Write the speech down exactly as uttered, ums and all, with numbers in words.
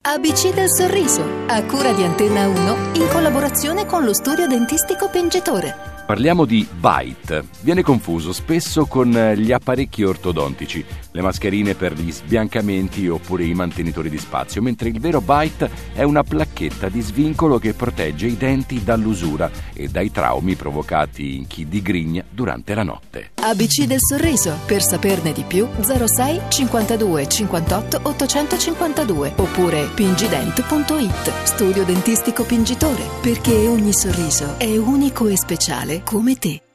A B C del sorriso, a cura di Antenna uno, in collaborazione con lo studio dentistico Pingitore. Parliamo di bite. Viene confuso spesso con gli apparecchi ortodontici, le mascherine per gli sbiancamenti oppure i mantenitori di spazio, mentre il vero bite è una placchetta di svincolo che protegge i denti dall'usura e dai traumi provocati in chi digrigna durante la notte. A B C del sorriso, per saperne di più zero sei cinquantadue cinquantotto ottocentocinquantadue oppure pingident punto it. Studio dentistico Pingitore, perché ogni sorriso è unico e speciale come te.